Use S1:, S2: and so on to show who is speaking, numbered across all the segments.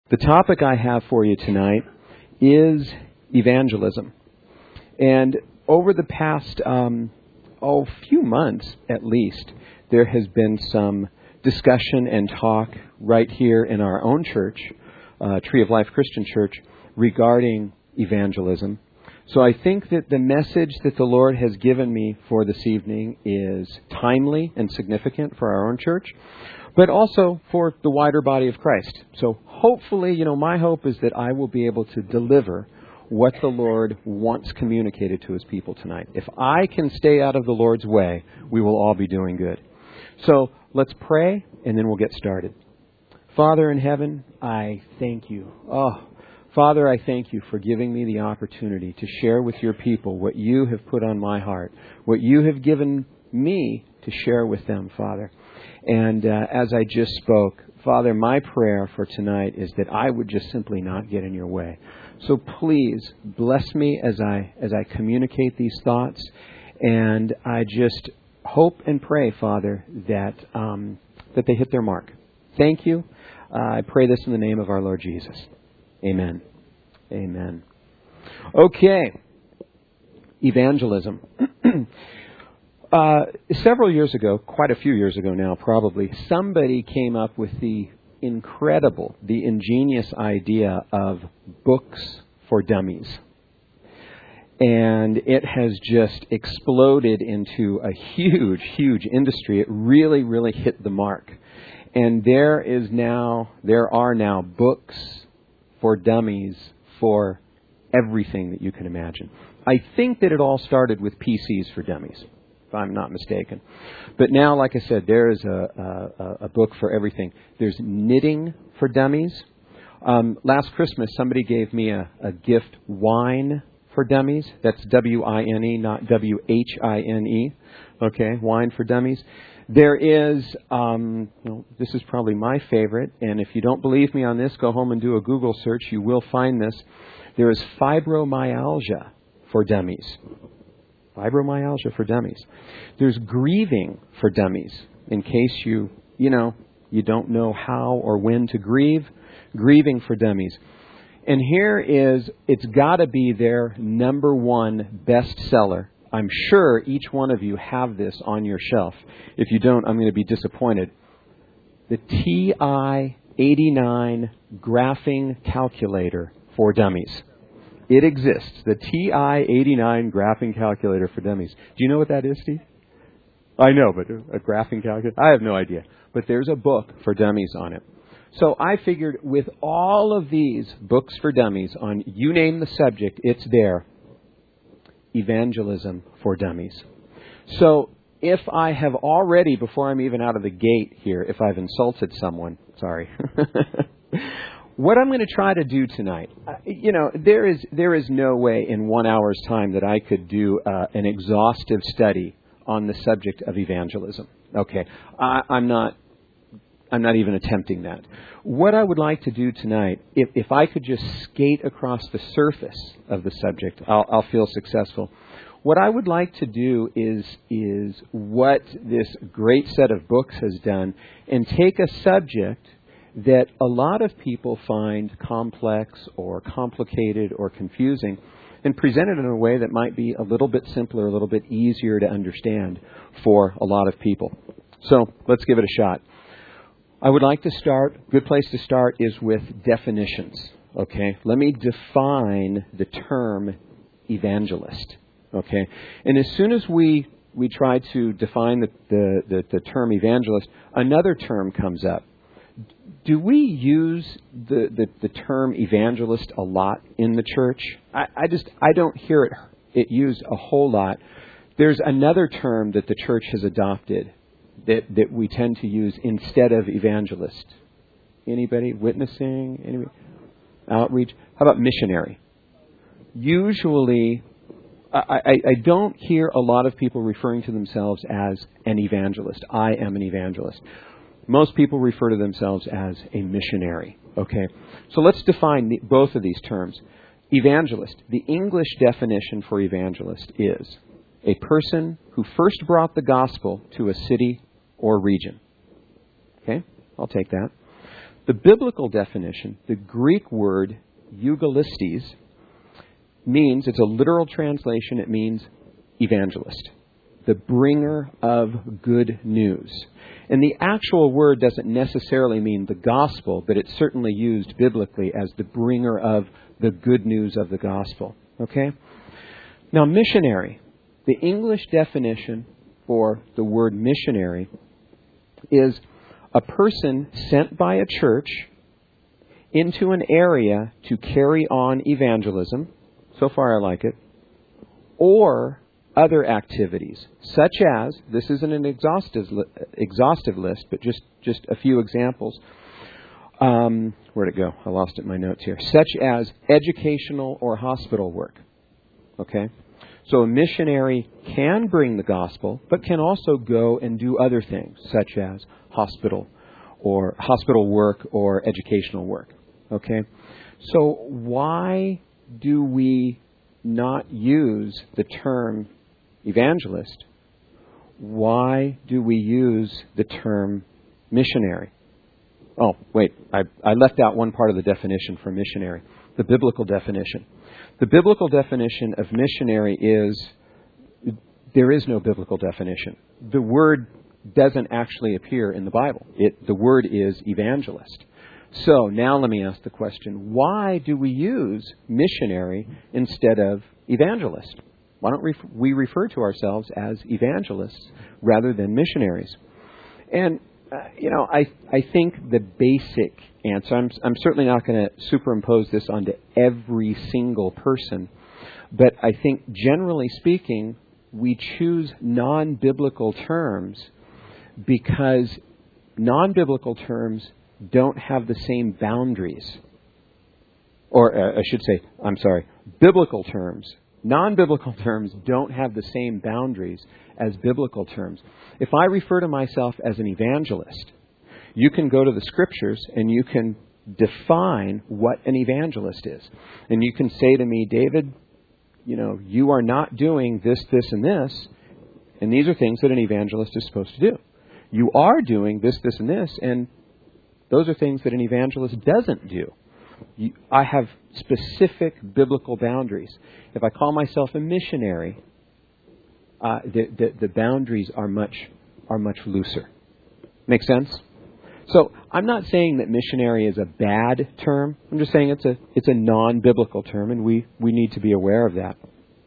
S1: The topic I have for you tonight is evangelism. And over the past, few months at least, there has been some discussion and talk right here in our own church, Tree of Life Christian Church, regarding evangelism. So I think that the message that the Lord has given me for this evening is timely and significant for our own church, but also for the wider body of Christ. So hopefully, my hope is that I will be able to deliver what the Lord wants communicated to His people tonight. If I can stay out of the Lord's way, we will all be doing good. So let's pray, and then we'll get started. Father in heaven, I thank you. Father, I thank you for giving me the opportunity to share with your people what you have put on my heart, what you have given me to share with them, Father. And as I just spoke, Father, my prayer for tonight is that I would just simply not get in your way. So please bless me as I communicate these thoughts. And I just hope and pray, Father, that they hit their mark. Thank you. I pray this in the name of our Lord Jesus. Amen. Amen. Okay. Evangelism. Several years ago, quite a few years ago now probably, somebody came up with the ingenious idea of books for dummies. And it has just exploded into a huge, huge industry. It really, really hit the mark. And there are now books for dummies for everything that you can imagine. I think that it all started with PCs for dummies, if I'm not mistaken. But now, like I said, there is a book for everything. There's knitting for dummies. Last Christmas, somebody gave me a gift, Wine for Dummies. That's W-I-N-E, not W-H-I-N-E. Okay, Wine for Dummies. There is, this is probably my favorite, and if you don't believe me on this, go home and do a Google search. You will find this. There is Fibromyalgia for Dummies. Fibromyalgia for Dummies. There's Grieving for Dummies. In case you don't know how or when to grieve. Grieving for Dummies. And it's got to be their number one bestseller. I'm sure each one of you have this on your shelf. If you don't, I'm going to be disappointed. The TI-89 Graphing Calculator for Dummies. It exists. The TI-89 Graphing Calculator for Dummies. Do you know what that is, Steve? I know, but a graphing calculator? I have no idea. But there's a book for dummies on it. So I figured with all of these books for dummies on you name the subject, it's there. Evangelism for dummies. So if I have already, before I'm even out of the gate here, if I've insulted someone, sorry. What I'm going to try to do tonight, there is no way in 1 hour's time that I could do an exhaustive study on the subject of evangelism. Okay, I'm not even attempting that. What I would like to do tonight, if I could just skate across the surface of the subject, I'll feel successful. What I would like to do is what this great set of books has done, and take a subject that a lot of people find complex or complicated or confusing, and present it in a way that might be a little bit simpler, a little bit easier to understand for a lot of people. So let's give it a shot. I would like to start, good place to start is with definitions. Okay, let me define the term evangelist. Okay, and as soon as we try to define the term evangelist, another term comes up. Do we use the term evangelist a lot in the church? I don't hear it used a whole lot. There's another term that the church has adopted that we tend to use instead of evangelist. Anybody? Witnessing? Anybody? Outreach? How about missionary? Usually, I don't hear a lot of people referring to themselves as an evangelist. I am an evangelist. Most people refer to themselves as a missionary. Okay, so let's define both of these terms. Evangelist. The English definition for evangelist is a person who first brought the gospel to a city or region. Okay, I'll take that. The biblical definition, the Greek word eugelistes, means, it's a literal translation, it means evangelist, the bringer of good news. And the actual word doesn't necessarily mean the gospel, but it's certainly used biblically as the bringer of the good news of the gospel. Okay? Now, missionary. The English definition for the word missionary is a person sent by a church into an area to carry on evangelism. So far I like it. Or other activities, such as, this isn't an exhaustive list, but just a few examples. Where'd it go? I lost it in my notes here. Such as educational or hospital work. Okay? So a missionary can bring the gospel, but can also go and do other things, such as hospital work or educational work. Okay? So why do we not use the term evangelist? Why do we use the term missionary? Oh, wait, I left out one part of the definition for missionary, the biblical definition. The biblical definition of missionary is, there is no biblical definition. The word doesn't actually appear in the Bible. The word is evangelist. So now let me ask the question, why do we use missionary instead of evangelist? Why don't we refer to ourselves as evangelists rather than missionaries? And, I think the basic answer, I'm certainly not going to superimpose this onto every single person, but I think generally speaking, we choose non-biblical terms because non-biblical terms don't have the same boundaries. Or I should say, biblical terms. Non-biblical terms don't have the same boundaries as biblical terms. If I refer to myself as an evangelist, you can go to the scriptures and you can define what an evangelist is. And you can say to me, David, you are not doing this, this, and this, and these are things that an evangelist is supposed to do. You are doing this, this, and this, and those are things that an evangelist doesn't do. I have specific biblical boundaries. If I call myself a missionary, the boundaries are much looser. Make sense? So I'm not saying that missionary is a bad term. I'm just saying it's a non-biblical term, and we need to be aware of that.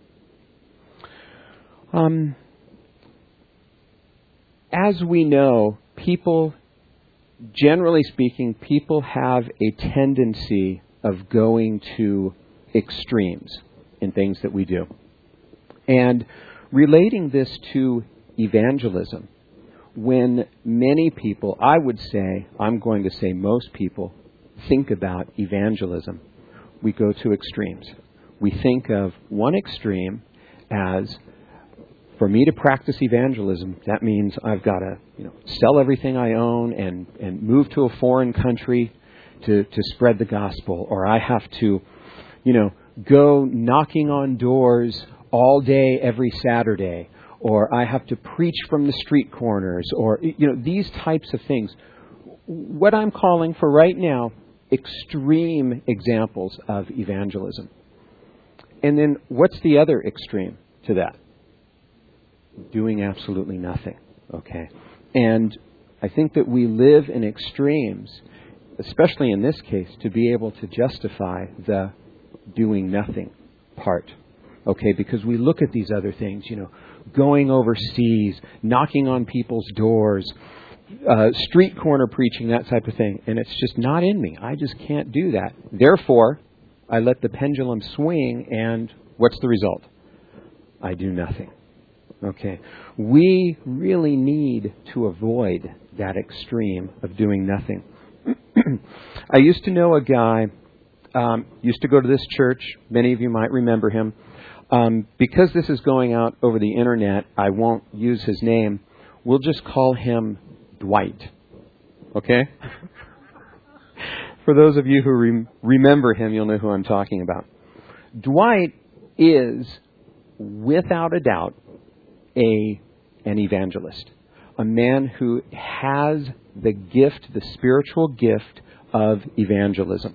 S1: As we know, generally speaking, people have a tendency of going to extremes in things that we do. And relating this to evangelism, when many people, I'm going to say most people, think about evangelism, we go to extremes. We think of one extreme as, for me to practice evangelism, that means I've got to, sell everything I own and move to a foreign country to spread the gospel, or I have to, go knocking on doors all day every Saturday, or I have to preach from the street corners, or these types of things. What I'm calling for right now, extreme examples of evangelism. And then what's the other extreme to that? Doing absolutely nothing. Okay. And I think that we live in extremes, especially in this case, to be able to justify the doing nothing part. Okay, because we look at these other things, going overseas, knocking on people's doors, street corner preaching, that type of thing. And it's just not in me. I just can't do that. Therefore, I let the pendulum swing, and what's the result? I do nothing. Okay. We really need to avoid that extreme of doing nothing. I used to know a guy, used to go to this church. Many of you might remember him. Because this is going out over the internet, I won't use his name. We'll just call him Dwight. Okay? For those of you who remember him, you'll know who I'm talking about. Dwight is, without a doubt, an evangelist. A man who has the gift, the spiritual gift of evangelism.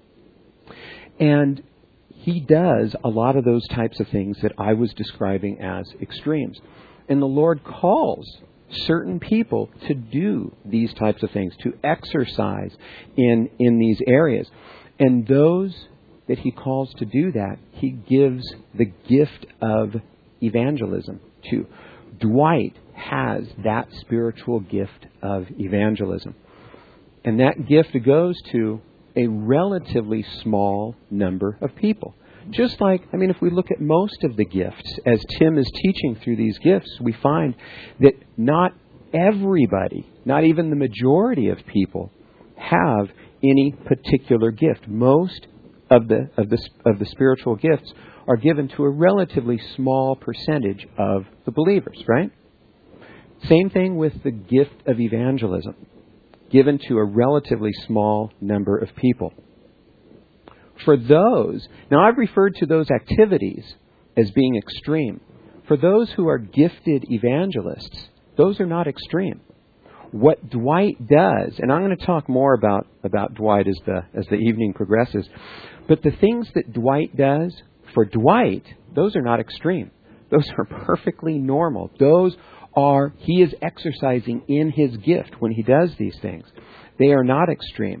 S1: And he does a lot of those types of things that I was describing as extremes. And the Lord calls certain people to do these types of things, to exercise in these areas. And those that he calls to do that, he gives the gift of evangelism to. Dwight has that spiritual gift of evangelism. And that gift goes to a relatively small number of people. Just like, if we look at most of the gifts, as Tim is teaching through these gifts, we find that not everybody, not even the majority of people, have any particular gift. Most of the spiritual gifts are given to a relatively small percentage of the believers, right? Same thing with the gift of evangelism, given to a relatively small number of people. For those, now I've referred to those activities as being extreme. For those who are gifted evangelists, those are not extreme. What Dwight does, and I'm going to talk more about Dwight as the evening progresses, but the things that Dwight does, for Dwight, those are not extreme. Those are perfectly normal. He is exercising in his gift when he does these things. They are not extreme.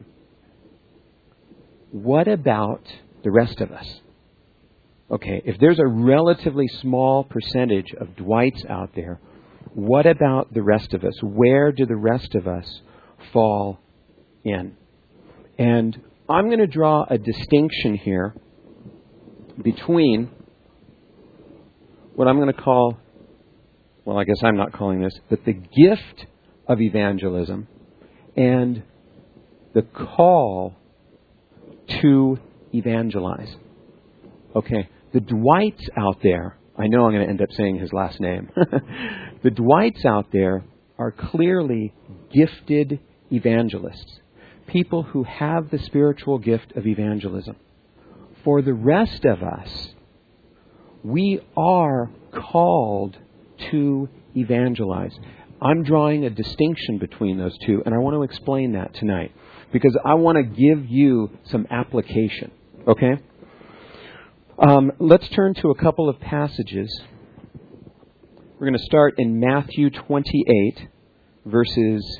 S1: What about the rest of us? Okay, if there's a relatively small percentage of Dwights out there, what about the rest of us? Where do the rest of us fall in? And I'm going to draw a distinction here between what I'm going to call, well, I guess I'm not calling this, but the gift of evangelism and the call to evangelize. Okay, the Dwights out there, I know I'm going to end up saying his last name. The Dwights out there are clearly gifted evangelists. People who have the spiritual gift of evangelism. For the rest of us, we are called to evangelize. I'm drawing a distinction between those two, and I want to explain that tonight because I want to give you some application. Okay? Let's turn to a couple of passages. We're going to start in Matthew 28, verses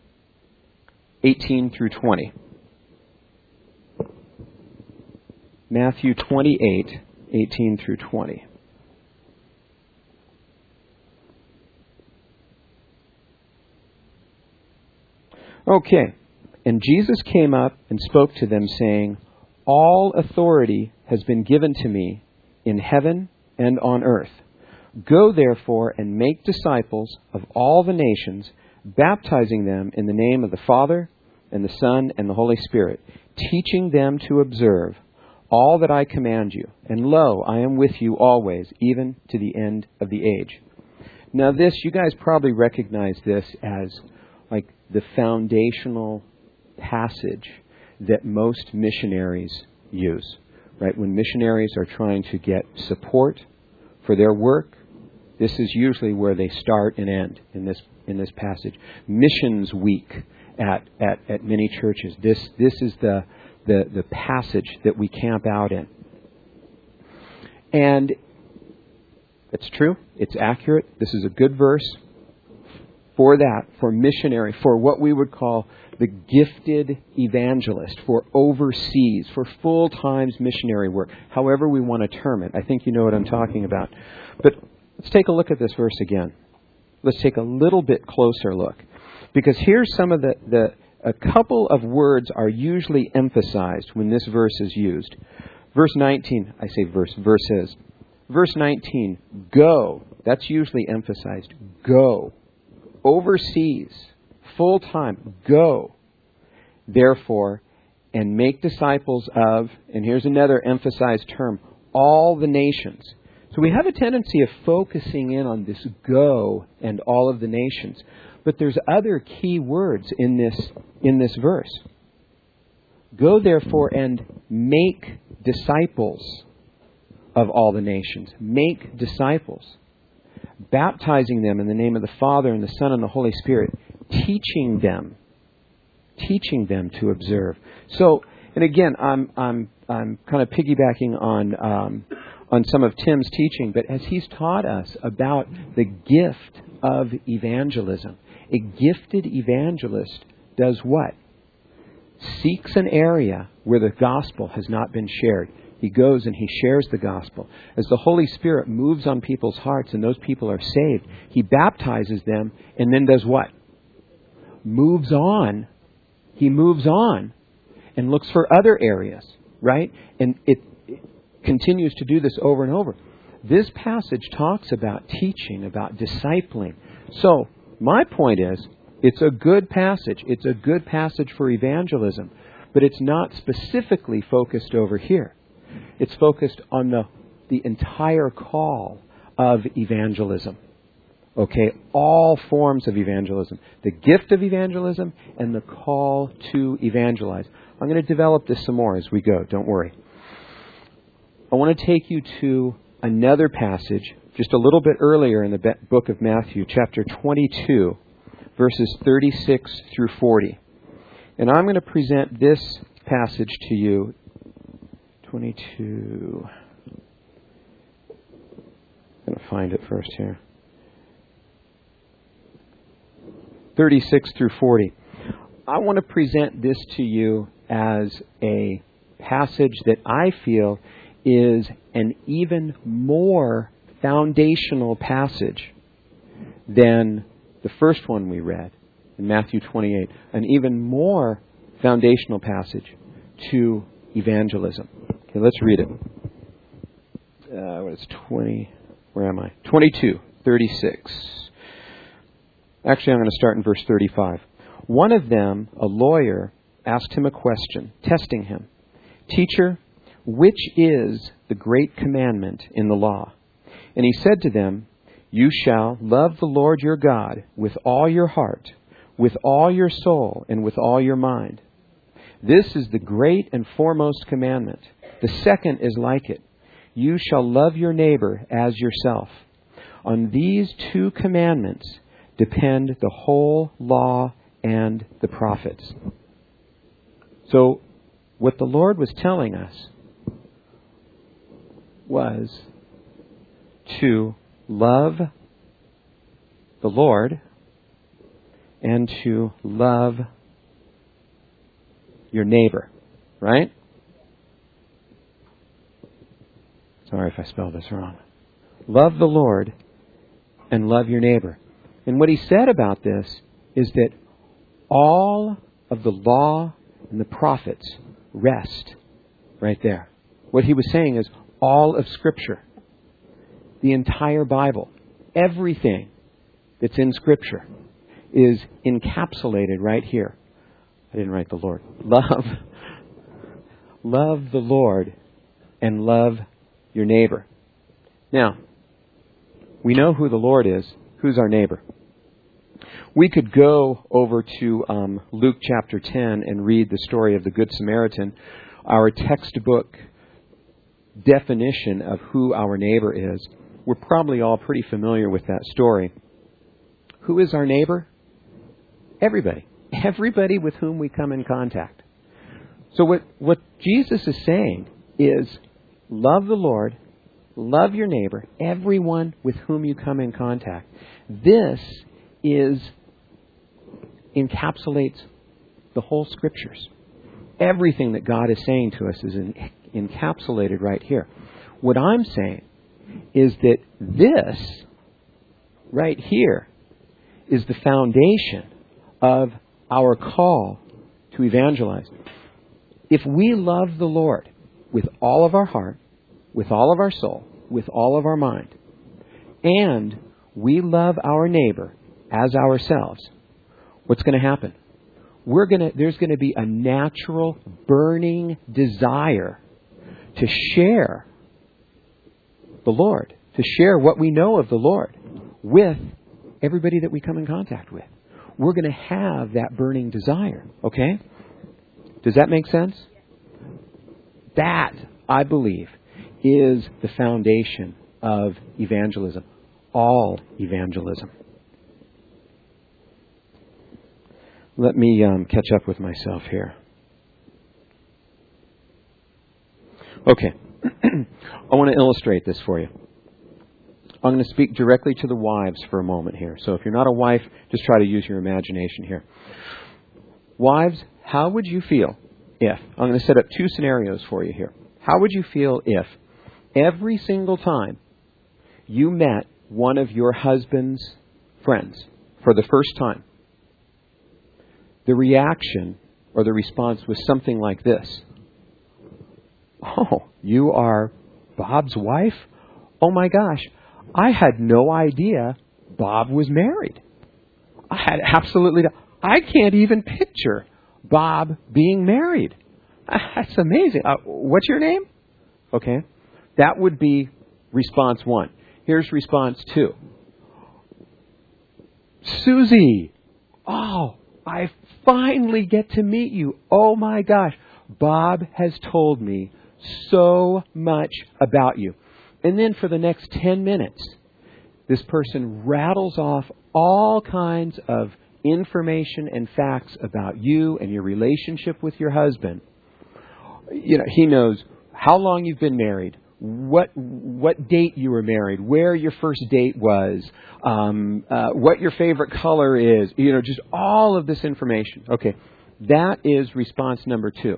S1: 18 through 20. Matthew 28, 18 through 20. Okay. And Jesus came up and spoke to them, saying, "All authority has been given to me in heaven and on earth. Go therefore and make disciples of all the nations, baptizing them in the name of the Father and the Son and the Holy Spirit, teaching them to observe all that I command you. And lo, I am with you always, even to the end of the age." Now this, you guys probably recognize this as like the foundational passage that most missionaries use. Right? When missionaries are trying to get support for their work, this is usually where they start and end in this passage. Missions Week at many churches. This is the passage that we camp out in. And it's true, it's accurate. This is a good verse for that, for missionary, for what we would call the gifted evangelist, for overseas, for full-time missionary work, however we want to term it. I think you know what I'm talking about. But let's take a look at this verse again. Let's take a little bit closer look. Because here's some of a couple of words are usually emphasized when this verse is used. Verse 19, I say verses. Verse 19, go. That's usually emphasized. Go. Overseas. Full-time, go, therefore, and make disciples of, and here's another emphasized term, all the nations. So we have a tendency of focusing in on this go and all of the nations. But there's other key words in this verse. Go, therefore, and make disciples of all the nations. Make disciples. Baptizing them in the name of the Father and the Son and the Holy Spirit. Teaching them teaching them to observe. So, and again, I'm kind of piggybacking on some of Tim's teaching, but as he's taught us about the gift of evangelism, a gifted evangelist does what? Seeks an area where the gospel has not been shared. He goes and he shares the gospel. As the Holy Spirit moves on people's hearts and those people are saved, he baptizes them and then does what? Moves on. He moves on and looks for other areas, right? And it continues to do this over and over. This passage talks about teaching, about discipling. So, my point is, it's a good passage. It's a good passage for evangelism. But it's not specifically focused over here. It's focused on the entire call of evangelism. Okay, all forms of evangelism. The gift of evangelism and the call to evangelize. I'm going to develop this some more as we go. Don't worry. I want to take you to another passage just a little bit earlier in the book of Matthew, chapter 22, verses 36 through 40. And I'm going to present this passage to you. 22. I'm going to find it first here. 36 through 40. I want to present this to you as a passage that I feel is an even more foundational passage than the first one we read in Matthew 28. An even more foundational passage to evangelism. Okay, let's read it. What is 20? Where am I? 22, 36. Actually, I'm going to start in verse 35. One of them, a lawyer, asked him a question, testing him. Teacher, which is the great commandment in the law? And he said to them, you shall love the Lord your God with all your heart, with all your soul, and with all your mind. This is the great and foremost commandment. The second is like it. You shall love your neighbor as yourself. On these two commandments depend the whole law and the prophets. So, what the Lord was telling us was to love the Lord and to love your neighbor, right? Sorry if I spelled this wrong. Love the Lord and love your neighbor. And what he said about this is that all of the law and the prophets rest right there. What he was saying is all of Scripture, the entire Bible, everything that's in Scripture is encapsulated right here. I didn't write the Lord. Love the Lord and love your neighbor. Now, we know who the Lord is. Who's our neighbor? We could go over to Luke chapter 10 and read the story of the Good Samaritan, our textbook definition of who our neighbor is. We're probably all pretty familiar with that story. Who is our neighbor? Everybody. Everybody with whom we come in contact. So what Jesus is saying is love the Lord, love your neighbor, everyone with whom you come in contact. This encapsulates the whole Scriptures. Everything that God is saying to us is encapsulated right here. What I'm saying is that this right here is the foundation of our call to evangelize. If we love the Lord with all of our heart, with all of our soul, with all of our mind, and we love our neighbor as ourselves, what's going to happen? There's going to be a natural burning desire to share the Lord, to share what we know of the Lord with everybody that we come in contact with. We're going to have that burning desire. Okay? Does that make sense? That, I believe, is the foundation of evangelism. All evangelism. Let me catch up with myself here. Okay. I want to illustrate this for you. I'm going to speak directly to the wives for a moment here. So if you're not a wife, just try to use your imagination here. Wives, how would you feel if, I'm going to set up two scenarios for you here. How would you feel if every single time you met one of your husband's friends for the first time, the reaction or the response was something like this? Oh, you are Bob's wife? Oh my gosh, I had no idea Bob was married. I had absolutely I can't even picture Bob being married. That's amazing. What's your name? Okay. That would be response 1. Here's response 2. Susie, oh, I finally get to meet you. Oh my gosh, Bob has told me so much about you. And then for the next 10 minutes, this person rattles off all kinds of information and facts about you and your relationship with your husband. You know, he knows how long you've been married, what date you were married, where your first date was, what your favorite color is, you know, just all of this information. Okay, that is response number 2.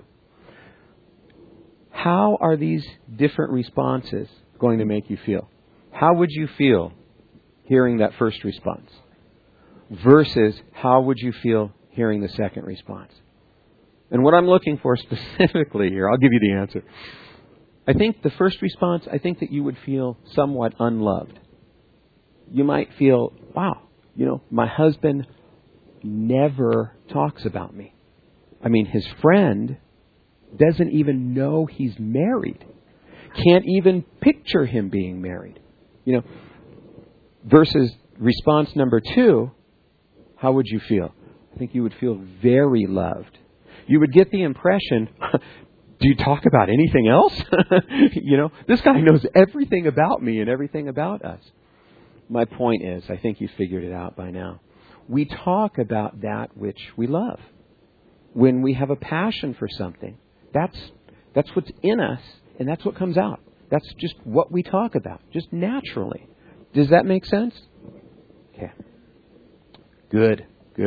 S1: How are these different responses going to make you feel? How would you feel hearing that first response versus how would you feel hearing the second response? And what I'm looking for specifically here, I'll give you the answer. I think the first response, I think that you would feel somewhat unloved. You might feel, wow, you know, my husband never talks about me. I mean, his friend doesn't even know he's married. Can't even picture him being married. You know, versus response number 2, how would you feel? I think you would feel very loved. You would get the impression, do you talk about anything else? You know, this guy knows everything about me and everything about us. My point is, I think you figured it out by now. We talk about that which we love. When we have a passion for something, that's what's in us, and that's what comes out. That's just what we talk about, just naturally. Does that make sense? Okay. Good.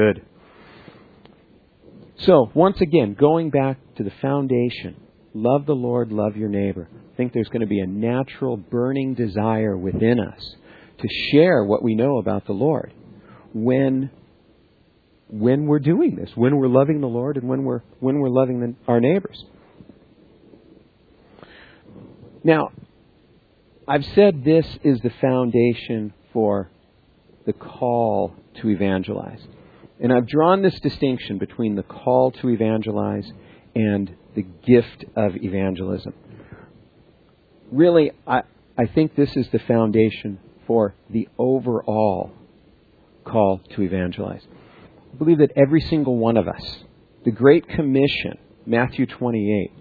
S1: So, once again, going back to the foundation, love the Lord, love your neighbor. I think there's going to be a natural burning desire within us to share what we know about the Lord when we're doing this, when we're loving the Lord and when we're loving our neighbors. Now, I've said this is the foundation for the call to evangelize. And I've drawn this distinction between the call to evangelize and the gift of evangelism. Really, I think this is the foundation for the overall call to evangelize. I believe that every single one of us, the Great Commission, Matthew 28,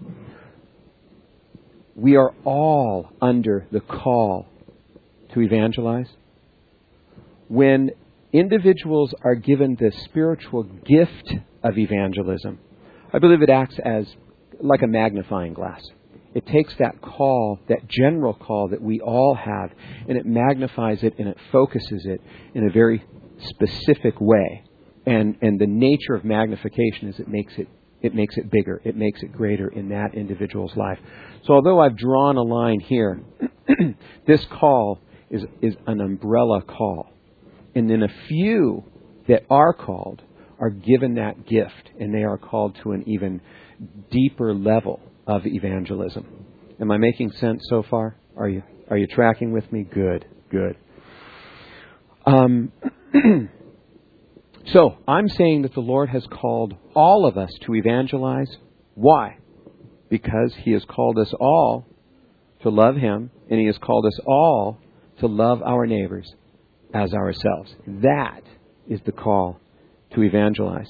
S1: we are all under the call to evangelize. When individuals are given the spiritual gift of evangelism, I believe it acts as like a magnifying glass. It takes that call, that general call that we all have, and it magnifies it and it focuses it in a very specific way. And the nature of magnification is it makes it bigger. It makes it greater in that individual's life. So although I've drawn a line here, this call is an umbrella call. And then a few that are called are given that gift, and they are called to an even deeper level of evangelism. Am I making sense so far? Are you tracking with me? Good. So, I'm saying that the Lord has called all of us to evangelize. Why? Because He has called us all to love Him, and He has called us all to love our neighbors as ourselves. That is the call to evangelize.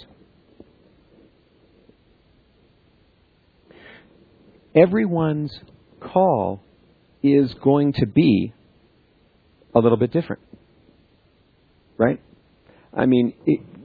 S1: Everyone's call is going to be a little bit different. Right? I mean,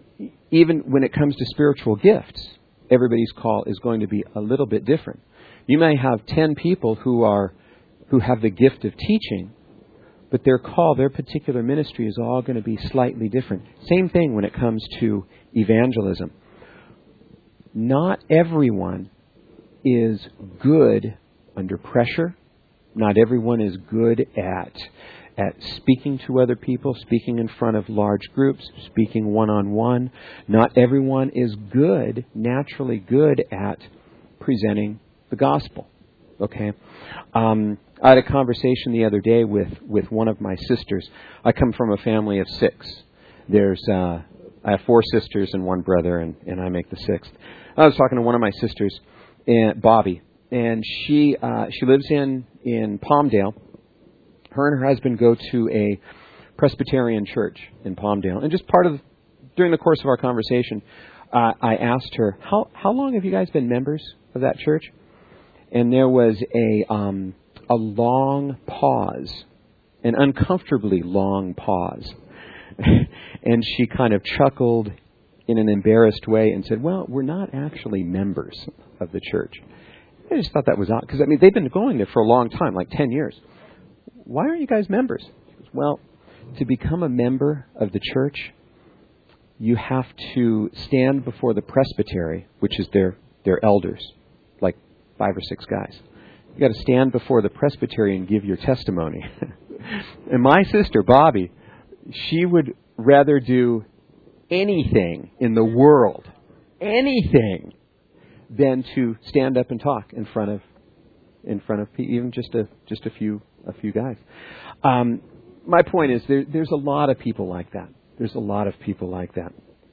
S1: even when it comes to spiritual gifts, everybody's call is going to be a little bit different. You may have 10 people who have the gift of teaching, but their call, their particular ministry is all going to be slightly different. Same thing when it comes to evangelism. Not everyone is good under pressure. Not everyone is good at speaking to other people, speaking in front of large groups, speaking one-on-one. Not everyone is naturally good at presenting the gospel. Okay? I had a conversation the other day with one of my sisters. I come from a family of 6. I have 4 sisters and 1 brother, and I make the 6th. I was talking to one of my sisters, Bobby, and she lives in Palmdale. Her and her husband go to a Presbyterian church in Palmdale. And just during the course of our conversation, I asked her, how long have you guys been members of that church? And there was a long pause, an uncomfortably long pause. And she kind of chuckled in an embarrassed way and said, well, we're not actually members of the church. I just thought that was odd, because, they've been going there for a long time, like 10 years. Why aren't you guys members? She goes, well, to become a member of the church, you have to stand before the presbytery, which is their elders, like 5 or 6 guys. You got to stand before the presbytery and give your testimony. And my sister, Bobby, she would rather do anything in the world, anything, than to stand up and talk in front of even just a few guys. My point is there's a lot of people like that. There's a lot of people like that.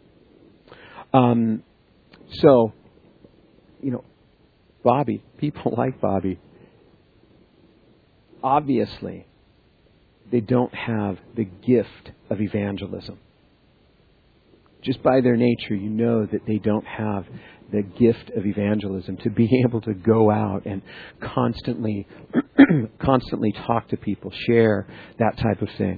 S1: So, Bobby, people like Bobby, obviously, they don't have the gift of evangelism. Just by their nature, you know that they don't have the gift of evangelism, to be able to go out and constantly talk to people, share that type of thing.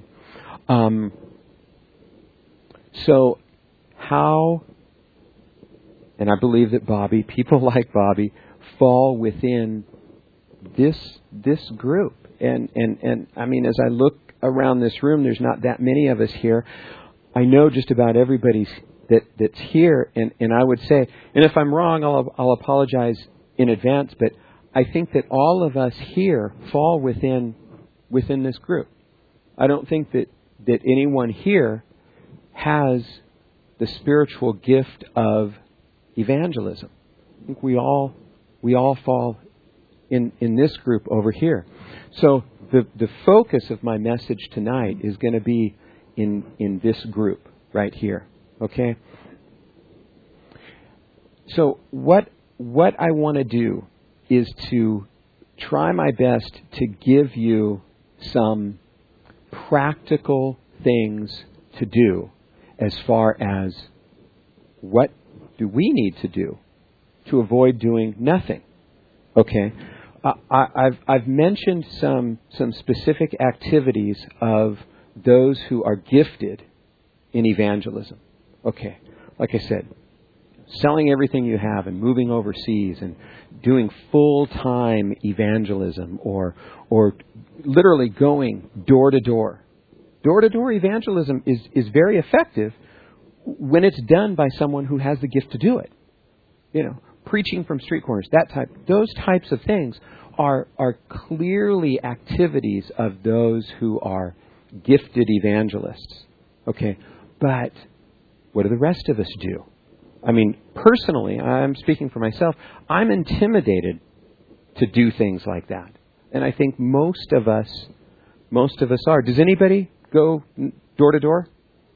S1: So how, and I believe that people like Bobby, fall within this group. And as I look around this room, there's not that many of us here. I know just about everybody's that's here, and I would say, and if I'm wrong, I'll apologize in advance, but I think that all of us here fall within this group. I don't think that anyone here has the spiritual gift of evangelism. I think we all fall in this group over here. So the focus of my message tonight is going to be in this group right here. Okay? So what I want to do is to try my best to give you some practical things to do as far as what do we need to do to avoid doing nothing. Okay? I've mentioned some specific activities of those who are gifted in evangelism. Okay, like I said, selling everything you have and moving overseas and doing full-time evangelism or literally going door to door. Door-to-door evangelism is very effective when it's done by someone who has the gift to do it. Preaching from street corners, those types of things are clearly activities of those who are gifted evangelists. Okay, but what do the rest of us do? Personally, I'm speaking for myself, I'm intimidated to do things like that. And I think most of us are. Does anybody go door to door?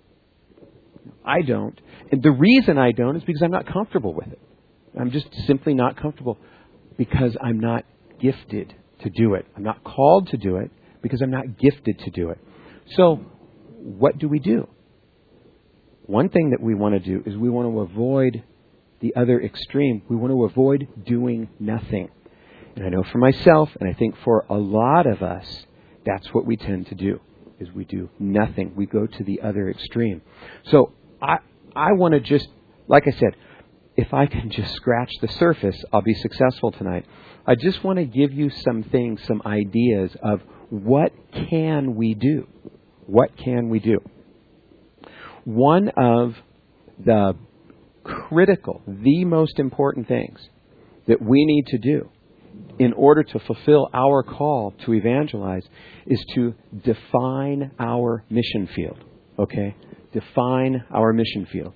S1: I don't. And the reason I don't is because I'm not comfortable with it. I'm just simply not comfortable because I'm not gifted to do it. I'm not called to do it because I'm not gifted to do it. So what do we do? One thing that we want to do is we want to avoid the other extreme. We want to avoid doing nothing. And I know for myself, and I think for a lot of us, that's what we tend to do, is we do nothing. We go to the other extreme. So I want to just, like I said, if I can just scratch the surface, I'll be successful tonight. I just want to give you some things, some ideas of what can we do? What can we do? One of the critical, the most important things that we need to do in order to fulfill our call to evangelize is to define our mission field. Okay? Define our mission field.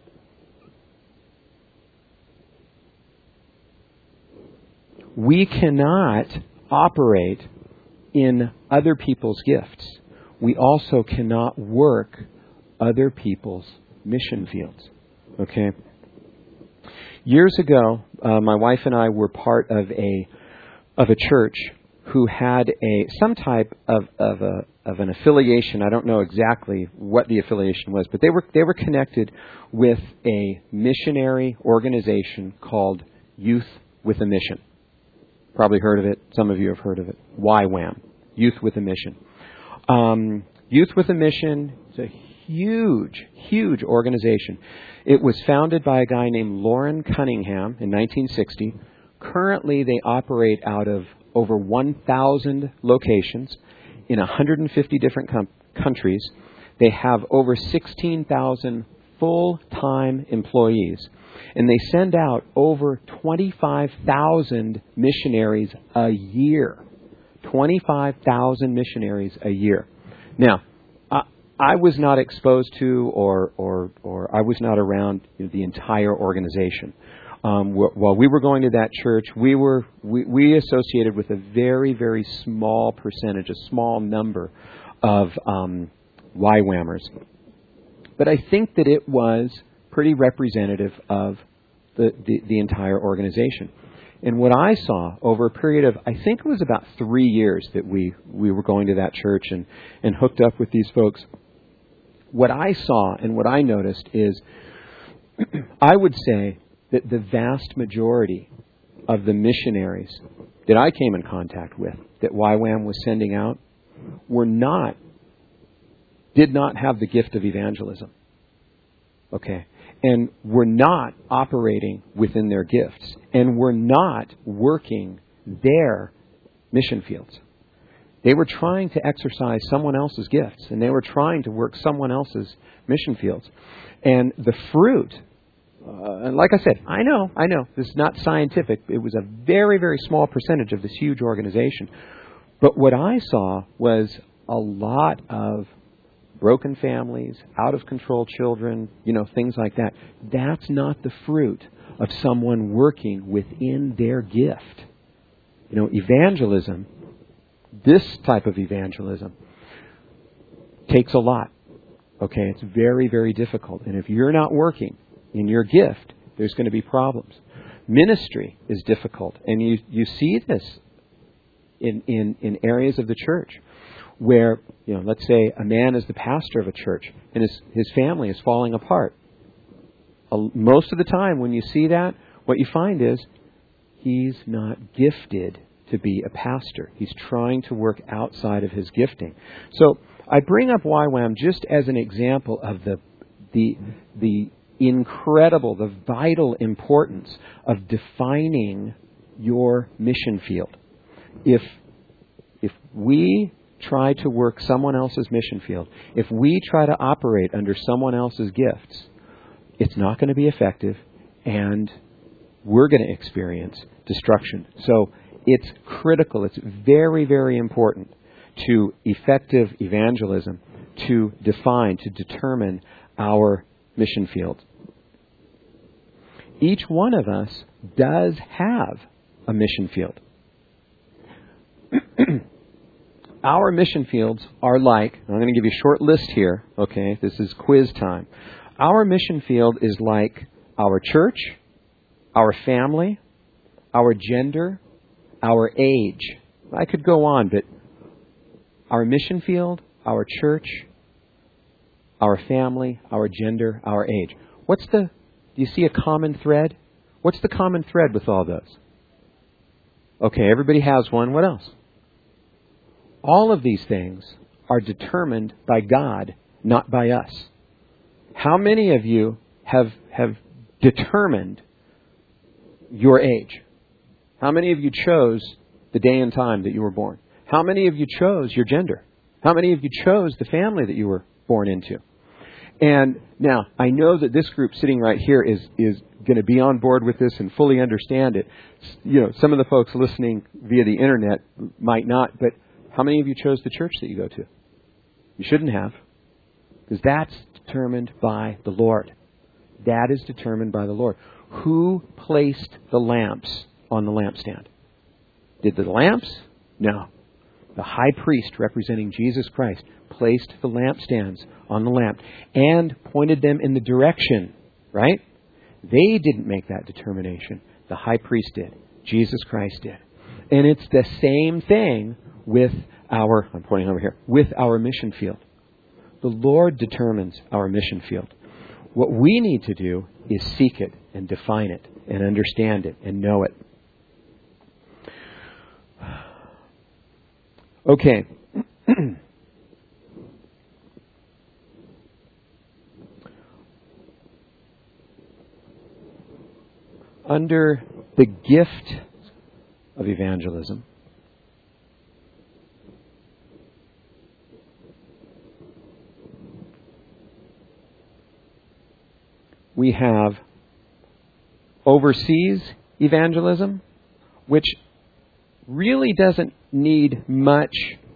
S1: We cannot operate in other people's gifts. We also cannot work other people's mission fields. Okay? Years ago, my wife and I were part of a church who had some type of an affiliation. I don't know exactly what the affiliation was, but they were connected with a missionary organization called Youth with a Mission. Probably heard of it. Some of you have heard of it. YWAM, Youth with a Mission. Youth with a Mission is a huge, huge organization. It was founded by a guy named Loren Cunningham in 1960. Currently, they operate out of over 1,000 locations in 150 different countries. They have over 16,000 full-time employees. And they send out over 25,000 missionaries a year. 25,000 missionaries a year. Now, I was not exposed to or I was not around the entire organization. While we were going to that church, we associated with a very, very small percentage, a small number of YWAMers. But I think that it was pretty representative of the entire organization. And what I saw over a period of, I think it was about 3 years that we were going to that church and hooked up with these folks, what I saw and what I noticed is, I would say that the vast majority of the missionaries that I came in contact with, that YWAM was sending out, did not have the gift of evangelism. Okay? And were not operating within their gifts. And were not working their mission fields. They were trying to exercise someone else's gifts. And they were trying to work someone else's mission fields. And the fruit, and like I said, I know, this is not scientific. It was a very, very small percentage of this huge organization. But what I saw was a lot of broken families, out-of-control children, things like that. That's not the fruit of someone working within their gift. Evangelism, this type of evangelism, takes a lot. Okay, it's very, very difficult. And if you're not working in your gift, there's going to be problems. Ministry is difficult. And you see this in areas of the church where, let's say a man is the pastor of a church and his family is falling apart. Most of the time when you see that, what you find is he's not gifted to be a pastor. He's trying to work outside of his gifting. So I bring up YWAM just as an example of the incredible, the vital importance of defining your mission field. If we try to work someone else's mission field, if we try to operate under someone else's gifts, it's not going to be effective, and we're going to experience destruction. So it's critical, it's very, very important to effective evangelism to define, to determine our mission field. Each one of us does have a mission field. Our mission fields are like, I'm going to give you a short list here, okay? This is quiz time. Our mission field is like our church, our family, our gender, our age. I could go on, but our mission field, our church, our family, our gender, our age. Do you see a common thread? What's the common thread with all those? Okay, everybody has one. What else? All of these things are determined by God, not by us. How many of you have determined your age? How many of you chose the day and time that you were born? How many of you chose your gender? How many of you chose the family that you were born into? And now, I know that this group sitting right here is going to be on board with this and fully understand it. You know, some of the folks listening via the internet might not, but how many of you chose the church that you go to? You shouldn't have, because that's determined by the Lord. That is determined by the Lord. Who placed the lamps on the lampstand? Did the lamps? No. The high priest representing Jesus Christ placed the lampstands on the lamp and pointed them in the direction, right? They didn't make that determination. The high priest did. Jesus Christ did. And it's the same thing with I'm pointing over here, with our mission field. The Lord determines our mission field. What we need to do is seek it and define it and understand it and know it. Okay. Under the gift of evangelism, we have overseas evangelism, which really doesn't need much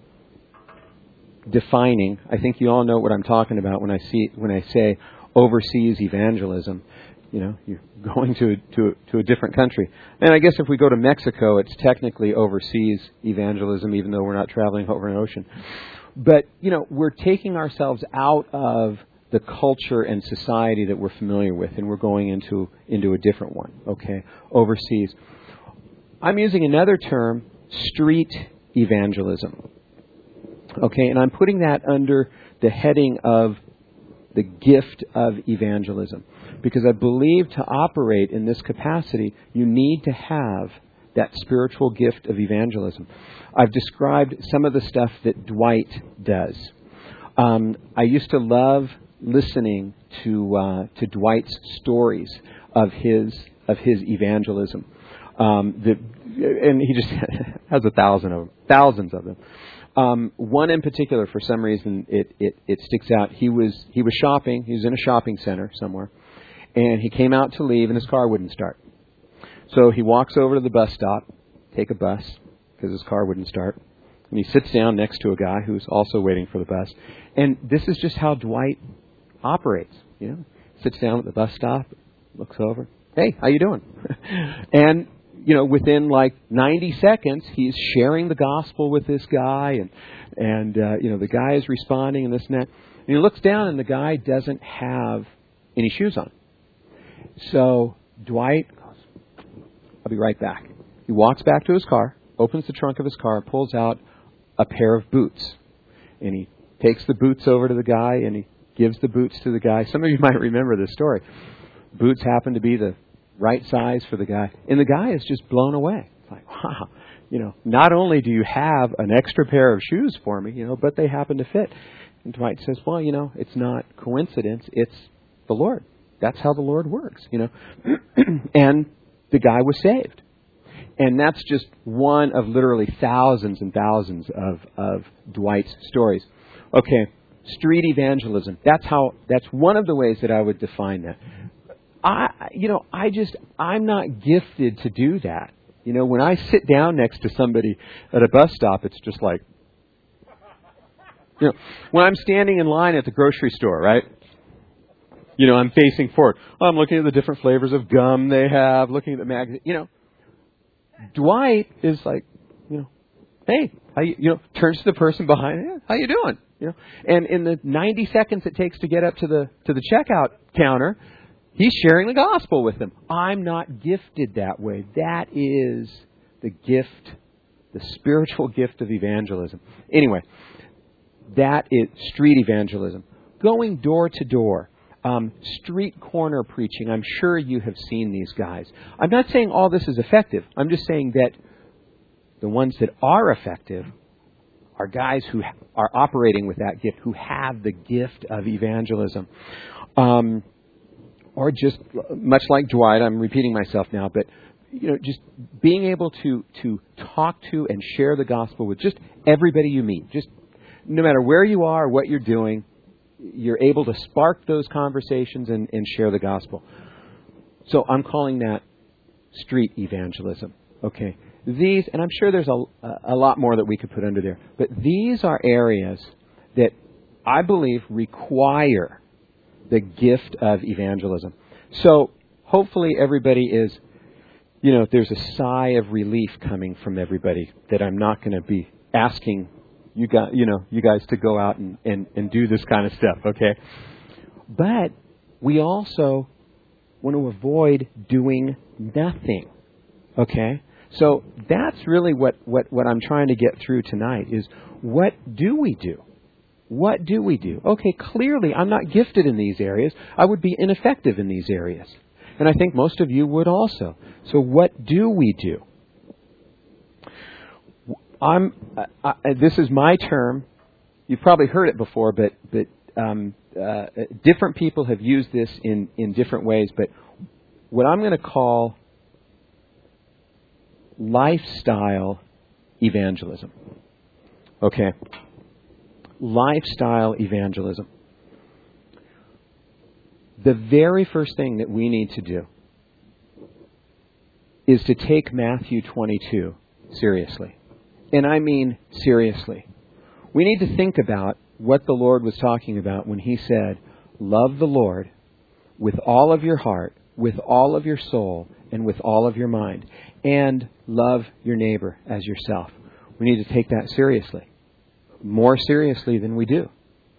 S1: defining. I think you all know what I'm talking about when I say overseas evangelism. You know, you're going to a different country. And I guess if we go to Mexico, it's technically overseas evangelism, even though we're not traveling over an ocean. But, you know, we're taking ourselves out of the culture and society that we're familiar with, and we're going into a different one, okay, overseas. I'm using another term, street evangelism. Okay, and I'm putting that under the heading of the gift of evangelism. Because I believe to operate in this capacity, you need to have that spiritual gift of evangelism. I've described some of the stuff that Dwight does. I used to love listening to Dwight's stories of his evangelism. And he just has thousands of them. One in particular, for some reason, it sticks out. He was shopping. He was in a shopping center somewhere, and he came out to leave, and his car wouldn't start. So he walks over to the bus stop, take a bus, because his car wouldn't start, and he sits down next to a guy who's also waiting for the bus. And this is just how Dwight operates. You know, sits down at the bus stop, looks over, hey, how you doing? And you know, within like 90 seconds, he's sharing the gospel with this guy, and you know, the guy is responding and this and that. And he looks down, and the guy doesn't have any shoes on. So Dwight goes, I'll be right back. He walks back to his car, opens the trunk of his car, pulls out a pair of boots, and he takes the boots over to the guy, and he gives the boots to the guy. Some of you might remember this story. Boots happen to be the right size for the guy. And the guy is just blown away. It's like, wow, you know, not only do you have an extra pair of shoes for me, you know, but they happen to fit. And Dwight says, well, you know, it's not coincidence. It's the Lord. That's how the Lord works, you know. And the guy was saved. And that's just one of literally thousands and thousands of Dwight's stories. Okay, street evangelism. That's one of the ways that I would define that. I'm not gifted to do that. You know, when I sit down next to somebody at a bus stop, it's just like, you know, when I'm standing in line at the grocery store, right? You know, I'm facing forward. I'm looking at the different flavors of gum they have, looking at the magazine. You know, Dwight is like, you know, hey, how you know, turns to the person behind him, how you doing? You know, and in the 90 seconds it takes to get up to the checkout counter, he's sharing the gospel with them. I'm not gifted that way. That is the gift, the spiritual gift of evangelism. Anyway, that is street evangelism. Going door to door. Street corner preaching. I'm sure you have seen these guys. I'm not saying all this is effective. I'm just saying that the ones that are effective are guys who are operating with that gift, who have the gift of evangelism. or just much like Dwight, I'm repeating myself now, but just being able to talk to and share the gospel with just everybody you meet. Just no matter where you are, what you're doing, you're able to spark those conversations and share the gospel. So I'm calling that street evangelism. Okay. These, and I'm sure there's a lot more that we could put under there, but these are areas that I believe require the gift of evangelism. So hopefully everybody is, there's a sigh of relief coming from everybody that I'm not going to be asking you guys to go out and do this kind of stuff, okay? But we also want to avoid doing nothing, okay? So that's really what I'm trying to get through tonight is what do we do? What do we do? Okay, clearly I'm not gifted in these areas. I would be ineffective in these areas. And I think most of you would also. So what do we do? This is my term. You've probably heard it before, but different people have used this in different ways. But what I'm going to call lifestyle evangelism. Okay. Lifestyle evangelism. The very first thing that we need to do is to take Matthew 22 seriously. And I mean seriously. We need to think about what the Lord was talking about when He said, love the Lord with all of your heart, with all of your soul, and with all of your mind. And love your neighbor as yourself. We need to take that seriously. More seriously than we do.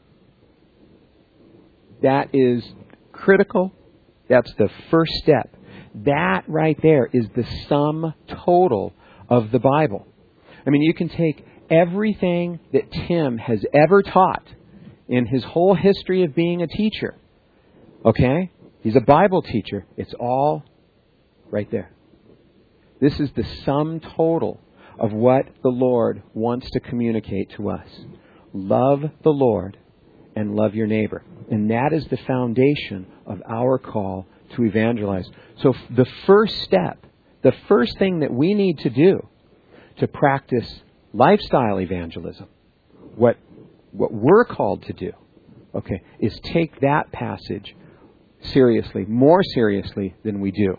S1: That is critical. That's the first step. That right there is the sum total of the Bible. I mean, you can take everything that Tim has ever taught in his whole history of being a teacher. Okay? He's a Bible teacher. It's all right there. This is the sum total of what the Lord wants to communicate to us. Love the Lord and love your neighbor. And that is the foundation of our call to evangelize. So the first step, the first thing that we need to do to practice lifestyle evangelism, what we're called to do, okay, is take that passage seriously, more seriously than we do.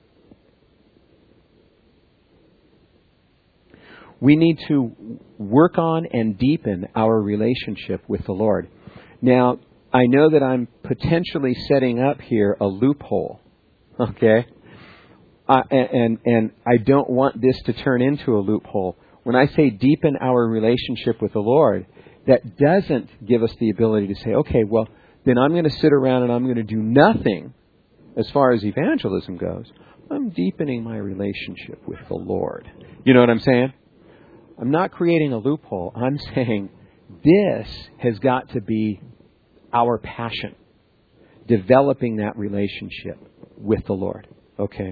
S1: We need to work on and deepen our relationship with the Lord. Now, I know that I'm potentially setting up here a loophole, okay? And I don't want this to turn into a loophole. When I say deepen our relationship with the Lord, that doesn't give us the ability to say, okay, well, then I'm going to sit around and I'm going to do nothing as far as evangelism goes. I'm deepening my relationship with the Lord. You know what I'm saying? I'm not creating a loophole. I'm saying this has got to be our passion, developing that relationship with the Lord. Okay.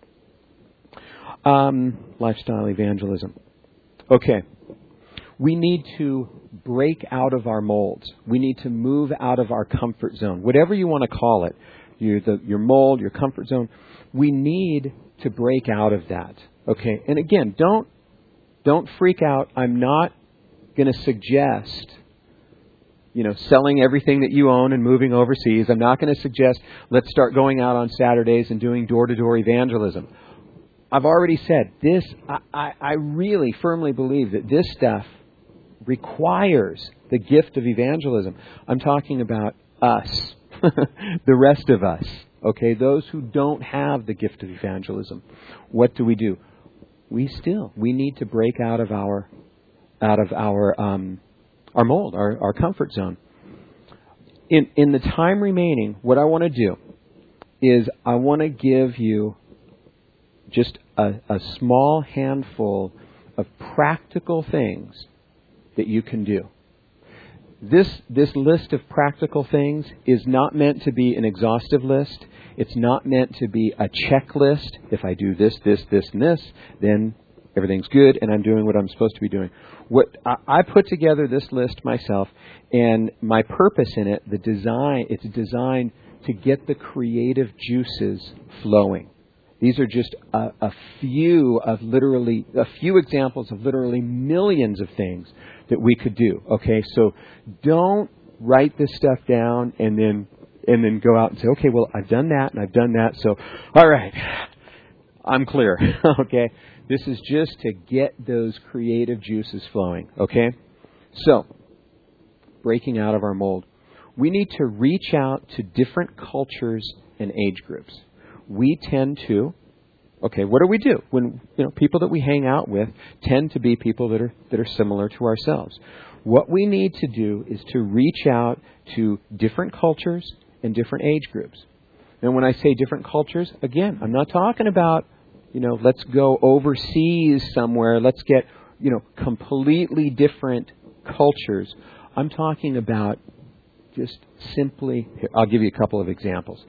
S1: Lifestyle evangelism. Okay. We need to break out of our molds. We need to move out of our comfort zone. Whatever you want to call it, your mold, your comfort zone, we need to break out of that. Okay. And again, don't freak out. I'm not going to suggest, selling everything that you own and moving overseas. I'm not going to suggest let's start going out on Saturdays and doing door-to-door evangelism. I've already said this. I really firmly believe that this stuff requires the gift of evangelism. I'm talking about us, the rest of us. Okay, those who don't have the gift of evangelism. What do? We need to break out of our mold, our comfort zone. In the time remaining, what I want to do is I want to give you just a small handful of practical things that you can do. This list of practical things is not meant to be an exhaustive list. It's not meant to be a checklist. If I do this, this, and this, then everything's good and I'm doing what I'm supposed to be doing. I put together this list myself, and my purpose in it, it's designed to get the creative juices flowing. These are just a few examples of literally millions of things that we could do. Okay, so don't write this stuff down and then go out and say, okay, well, I've done that and I've done that, so all right, I'm clear. Okay, this is just to get those creative juices flowing. Okay, so breaking out of our mold, we need to reach out to different cultures and age groups. We tend to, what do we do? When people that we hang out with tend to be people that are similar to ourselves. What we need to do is to reach out to different cultures and different age groups. And when I say different cultures, again, I'm not talking about, let's go overseas somewhere, let's get, completely different cultures. I'm talking about just simply, I'll give you a couple of examples.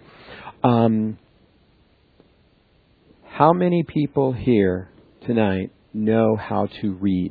S1: How many people here tonight know how to read?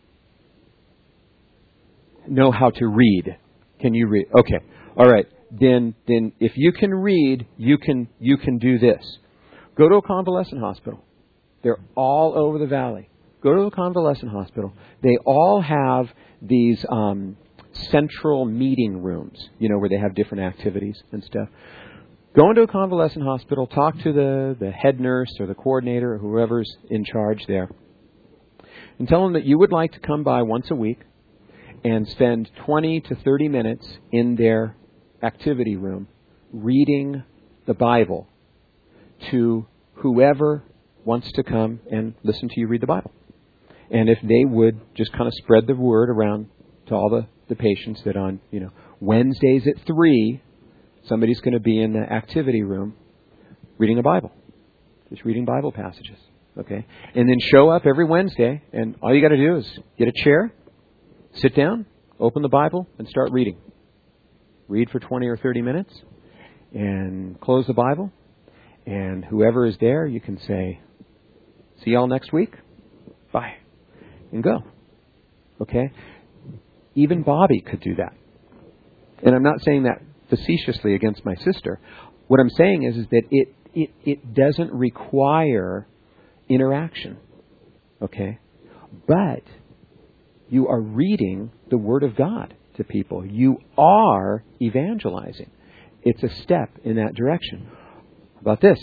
S1: Know how to read? Can you read? Okay. All right. Then if you can read, you can do this. Go to a convalescent hospital. They're all over the valley. Go to a convalescent hospital. They all have these central meeting rooms, where they have different activities and stuff. Go into a convalescent hospital, talk to the head nurse or the coordinator or whoever's in charge there, and tell them that you would like to come by once a week and spend 20 to 30 minutes in their activity room reading the Bible to whoever wants to come and listen to you read the Bible. And if they would just kind of spread the word around to all the patients that on, Wednesdays at 3, somebody's going to be in the activity room reading a Bible. Just reading Bible passages. Okay? And then show up every Wednesday, and all you got to do is get a chair, sit down, open the Bible, and start reading. Read for 20 or 30 minutes, and close the Bible. And whoever is there, you can say, see y'all next week. Bye. And go. Okay? Even Bobby could do that. And I'm not saying that facetiously against my sister. What I'm saying is that it doesn't require interaction. Okay? But you are reading the Word of God to people. You are evangelizing. It's a step in that direction. How about this?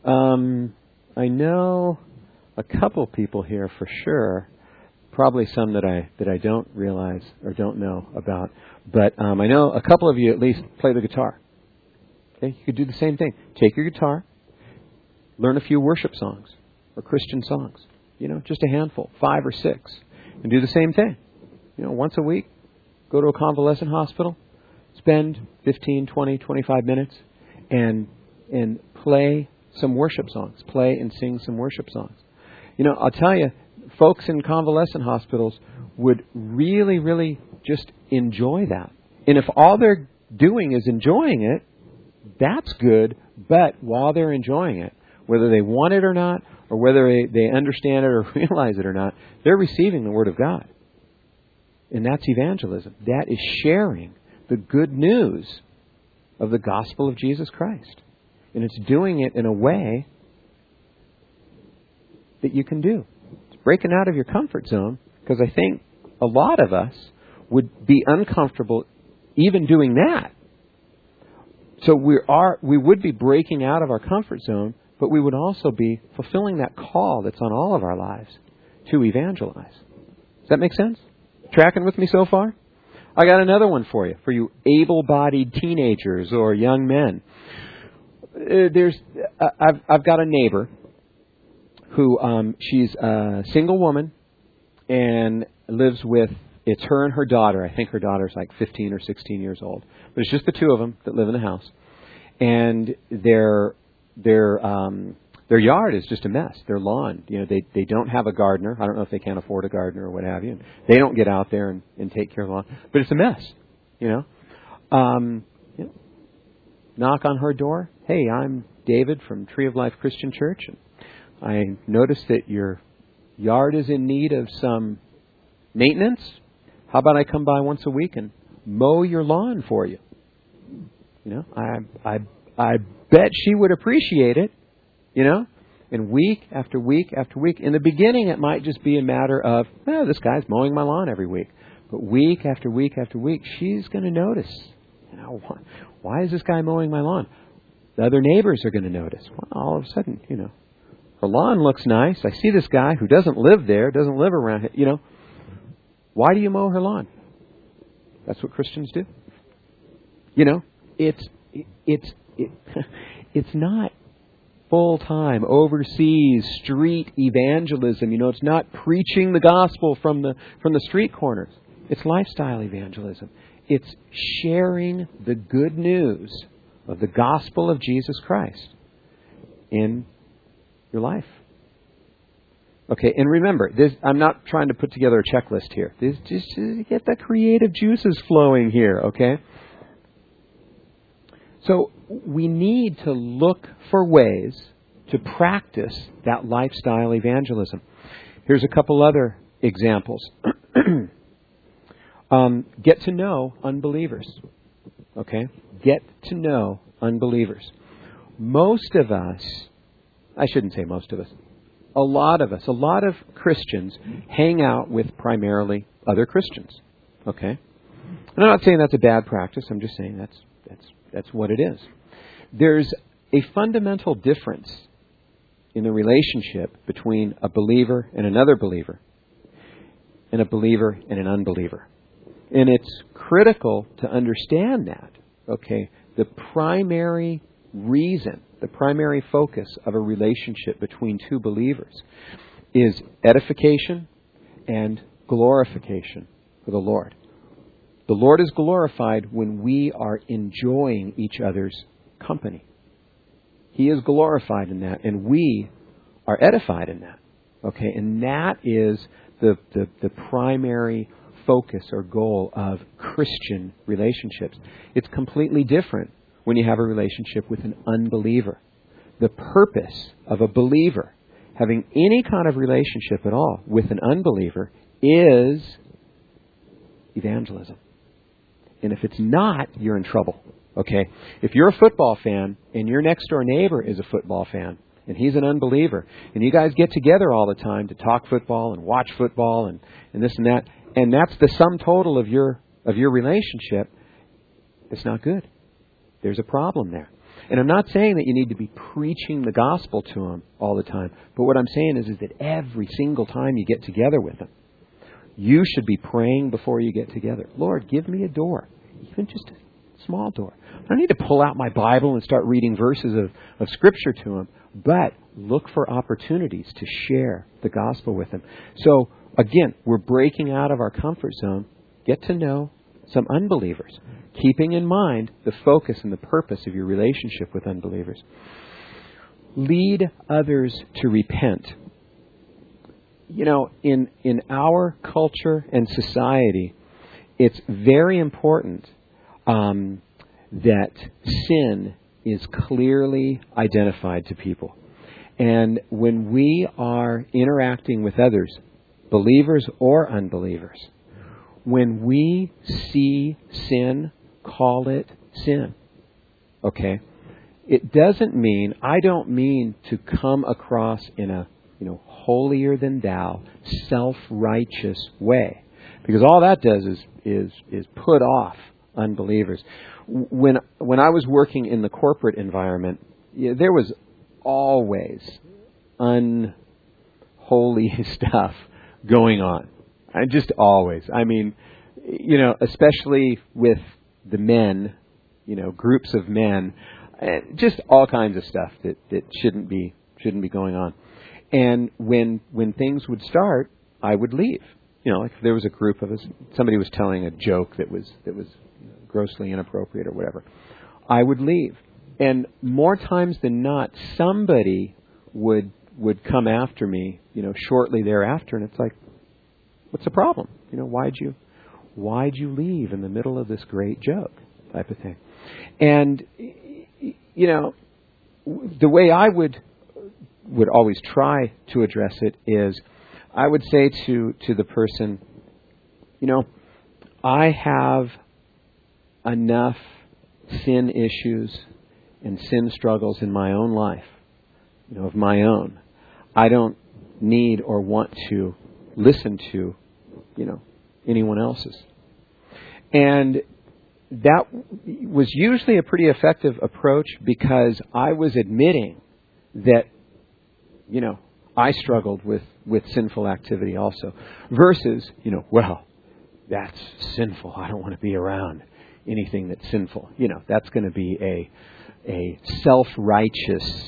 S1: I know a couple people here for sure. Probably some that I don't realize or don't know about. But I know a couple of you at least play the guitar. Okay? You could do the same thing. Take your guitar, learn a few worship songs or Christian songs. Just a handful, 5 or 6. And do the same thing. Once a week, go to a convalescent hospital, spend 15, 20, 25 minutes and play some worship songs. Play and sing some worship songs. I'll tell you, folks in convalescent hospitals would really, really just enjoy that. And if all they're doing is enjoying it, that's good. But while they're enjoying it, whether they want it or not, or whether they understand it or realize it or not, they're receiving the Word of God. And that's evangelism. That is sharing the good news of the gospel of Jesus Christ. And it's doing it in a way that you can do. It's breaking out of your comfort zone, because I think a lot of us would be uncomfortable even doing that. So we would be breaking out of our comfort zone, but we would also be fulfilling that call that's on all of our lives to evangelize. Does that make sense? Tracking with me so far? I got another one for you able-bodied teenagers or young men. I've got a neighbor who she's a single woman and lives with, it's her and her daughter. I think her daughter's like 15 or 16 years old. But it's just the two of them that live in the house. And their yard is just a mess. Their lawn, they don't have a gardener. I don't know if they can't afford a gardener or what have you. And they don't get out there and take care of the lawn. But it's a mess, Knock on her door. Hey, I'm David from Tree of Life Christian Church. And I noticed that your yard is in need of some maintenance. How about I come by once a week and mow your lawn for you? I bet she would appreciate it, And week after week after week. In the beginning, it might just be a matter of, this guy's mowing my lawn every week. But week after week after week, she's going to notice, why is this guy mowing my lawn? The other neighbors are going to notice. Well, all of a sudden, her lawn looks nice. I see this guy who doesn't live there, doesn't live around here, Why do you mow her lawn? That's what Christians do. It's not full-time, overseas, street evangelism. It's not preaching the gospel from the street corners. It's lifestyle evangelism. It's sharing the good news of the gospel of Jesus Christ in your life. Okay, and remember, I'm not trying to put together a checklist here. This just to get the creative juices flowing here, okay? So we need to look for ways to practice that lifestyle evangelism. Here's a couple other examples. Get to know unbelievers. Okay? Get to know unbelievers. Most of us, I shouldn't say most of us, a lot of us, a lot of Christians hang out with primarily other Christians. Okay? And I'm not saying that's a bad practice. I'm just saying that's what it is. There's a fundamental difference in the relationship between a believer and another believer, and a believer and an unbeliever. And it's critical to understand that. Okay? The primary reason, the primary focus of a relationship between two believers is edification and glorification for the Lord. The Lord is glorified when we are enjoying each other's company. He is glorified in that, and we are edified in that. Okay, and that is the primary focus or goal of Christian relationships. It's completely different when you have a relationship with an unbeliever. The purpose of a believer having any kind of relationship at all with an unbeliever is evangelism. And if it's not, you're in trouble. Okay? If you're a football fan and your next door neighbor is a football fan and he's an unbeliever and you guys get together all the time to talk football and watch football and this and that's the sum total of your relationship, it's not good. There's a problem there. And I'm not saying that you need to be preaching the gospel to them all the time. But what I'm saying is that every single time you get together with them, you should be praying before you get together. Lord, give me a door. Even just a small door. I don't need to pull out my Bible and start reading verses of Scripture to them. But look for opportunities to share the gospel with them. So, again, we're breaking out of our comfort zone. Get to know some unbelievers, keeping in mind the focus and the purpose of your relationship with unbelievers. Lead others to repent. In our culture and society, it's very important that sin is clearly identified to people. And when we are interacting with others, believers or unbelievers, when we see sin, call it sin. Okay? It doesn't mean, I don't mean to come across in a, holier than thou, self-righteous way. Because all that does is put off unbelievers. When I was working in the corporate environment, there was always unholy stuff going on. Just always. I mean, especially with the men, groups of men, just all kinds of stuff that shouldn't be going on. And when things would start, I would leave. Like if there was a group of us, somebody was telling a joke that was grossly inappropriate or whatever, I would leave. And more times than not, somebody would come after me, shortly thereafter, and it's like, what's the problem? Why'd you leave in the middle of this great joke type of thing? And, the way I would always try to address it is I would say to the person, I have enough sin issues and sin struggles in my own life, of my own, I don't need or want to listen to, anyone else's. And that was usually a pretty effective approach because I was admitting that, I struggled with sinful activity also. Versus, well, that's sinful. I don't want to be around anything that's sinful. That's going to be a self-righteous,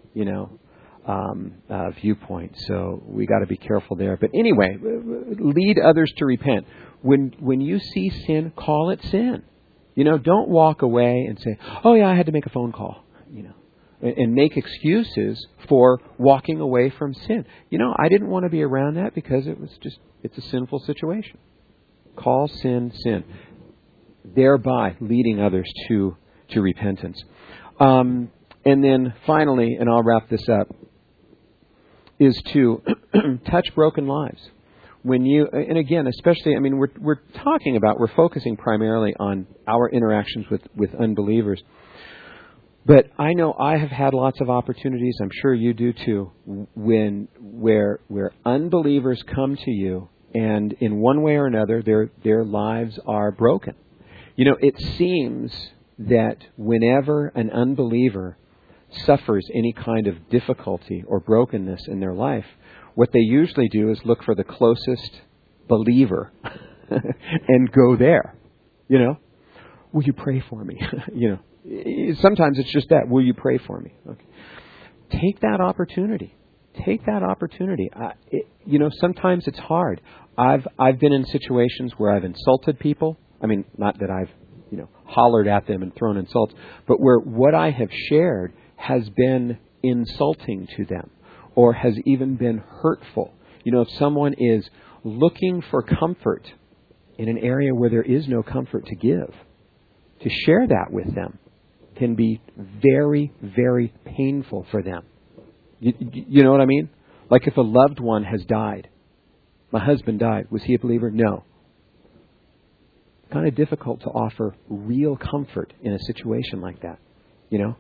S1: viewpoint. So we got to be careful there. But anyway, lead others to repent. When you see sin, call it sin. Don't walk away and say, "Oh yeah, I had to make a phone call." And make excuses for walking away from sin. I didn't want to be around that because it's a sinful situation. Call sin, sin. Thereby leading others to repentance. And then finally, and I'll wrap this up, is to touch broken lives. And again, especially, we're focusing primarily on our interactions with unbelievers. But I know I have had lots of opportunities, I'm sure you do too, where unbelievers come to you and in one way or another their lives are broken. It seems that whenever an unbeliever suffers any kind of difficulty or brokenness in their life, what they usually do is look for the closest believer and go there. Will you pray for me? Sometimes it's just that. Will you pray for me? Okay. Take that opportunity. Take that opportunity. Sometimes it's hard. I've been in situations where I've insulted people. Not that I've hollered at them and thrown insults, but where what I have shared has been insulting to them or has even been hurtful. If someone is looking for comfort in an area where there is no comfort to give, to share that with them can be very, very painful for them. You know what I mean? Like if a loved one has died. My husband died. Was he a believer? No. Kind of difficult to offer real comfort in a situation like that. And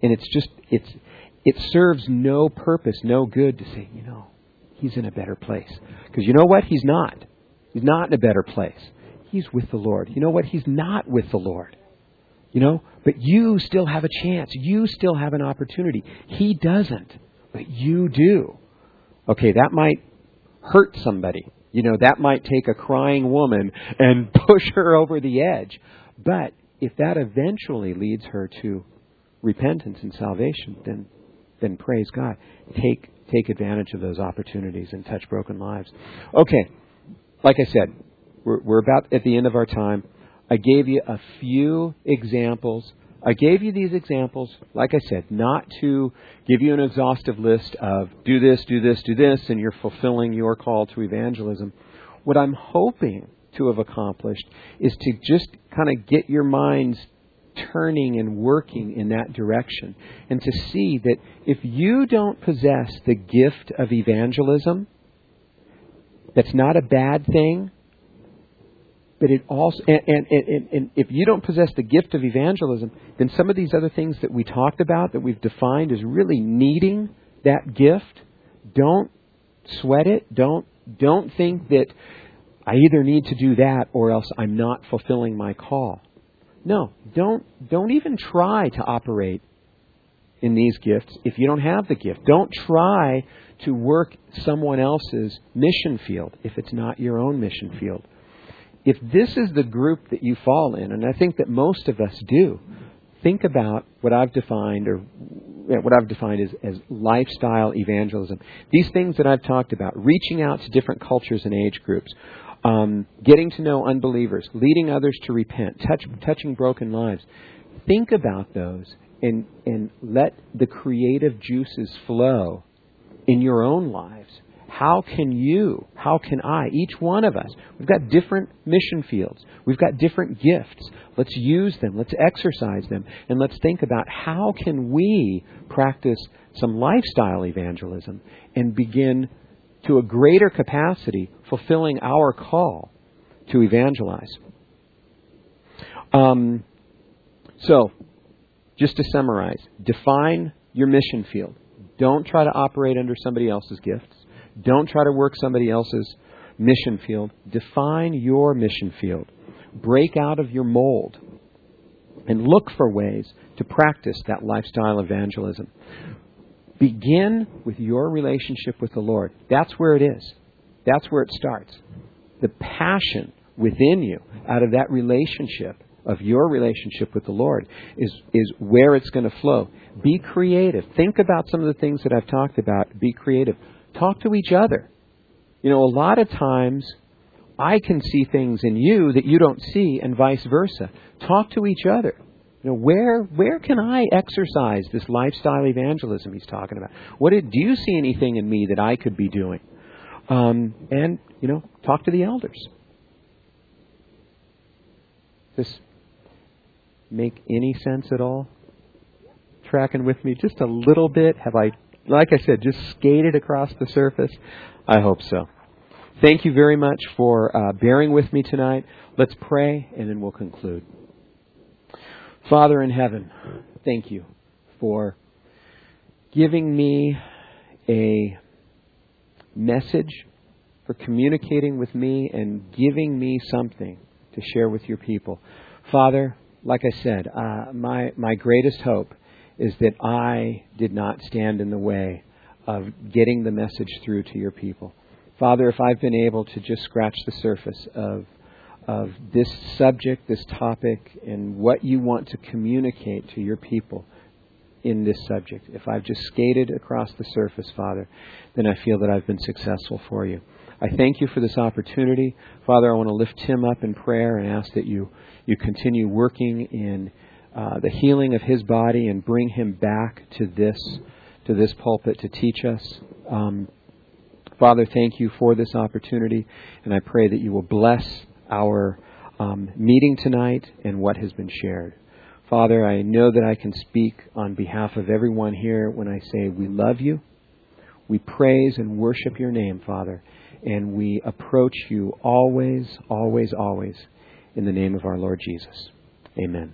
S1: it serves no purpose, no good to say, he's in a better place. Because you know what? He's not. He's not in a better place. He's with the Lord. You know what? He's not with the Lord. But you still have a chance. You still have an opportunity. He doesn't, but you do. Okay, that might hurt somebody. That might take a crying woman and push her over the edge. But if that eventually leads her to repentance and salvation, then praise God. Take advantage of those opportunities and touch broken lives. Okay, like I said, we're about at the end of our time. I gave you a few examples. I gave you these examples, like I said, not to give you an exhaustive list of do this, do this, do this, and you're fulfilling your call to evangelism. What I'm hoping to have accomplished is to just kind of get your minds turning and working in that direction and to see that if you don't possess the gift of evangelism, that's not a bad thing. But it also, and if you don't possess the gift of evangelism, then some of these other things that we talked about, that we've defined as really needing that gift, don't sweat it. Don't think that I either need to do that or else I'm not fulfilling my call. No, don't even try to operate in these gifts if you don't have the gift. Don't try to work someone else's mission field if it's not your own mission field. If this is the group that you fall in, and I think that most of us do, think about what I've defined as lifestyle evangelism. These things that I've talked about, reaching out to different cultures and age groups, getting to know unbelievers, leading others to repent, touching broken lives. Think about those and let the creative juices flow in your own lives. How can I, each one of us, we've got different mission fields. We've got different gifts. Let's use them. Let's exercise them. And let's think about how can we practice some lifestyle evangelism and begin to a greater capacity fulfilling our call to evangelize. So, just to summarize, define your mission field. Don't try to operate under somebody else's gifts. Don't try to work somebody else's mission field. Define your mission field. Break out of your mold and look for ways to practice that lifestyle evangelism. Begin with your relationship with the Lord. That's where it is. That's where it starts. The passion within you out of that relationship, of your relationship with the Lord, is where it's going to flow. Be creative. Think about some of the things that I've talked about. Be creative. Talk to each other. A lot of times I can see things in you that you don't see, and vice versa. Talk to each other. Where can I exercise this lifestyle evangelism he's talking about? Do you see anything in me that I could be doing? And talk to the elders. Does this make any sense at all? Tracking with me just a little bit? Have I, like I said, just skated across the surface? I hope so. Thank you very much for bearing with me tonight. Let's pray, and then we'll conclude. Father in heaven, thank you for giving me a message, for communicating with me and giving me something to share with your people. Father, like I said, my greatest hope is that I did not stand in the way of getting the message through to your people. Father, if I've been able to just scratch the surface of this subject, this topic, and what you want to communicate to your people in this subject, if I've just skated across the surface, Father, then I feel that I've been successful for you. I thank you for this opportunity. Father, I want to lift Tim up in prayer and ask that you continue working in the healing of his body and bring him back to this pulpit to teach us. Father, thank you for this opportunity, and I pray that you will bless our meeting tonight and what has been shared. Father, I know that I can speak on behalf of everyone here when I say we love you, we praise and worship your name, Father, and we approach you always, always, always in the name of our Lord Jesus. Amen.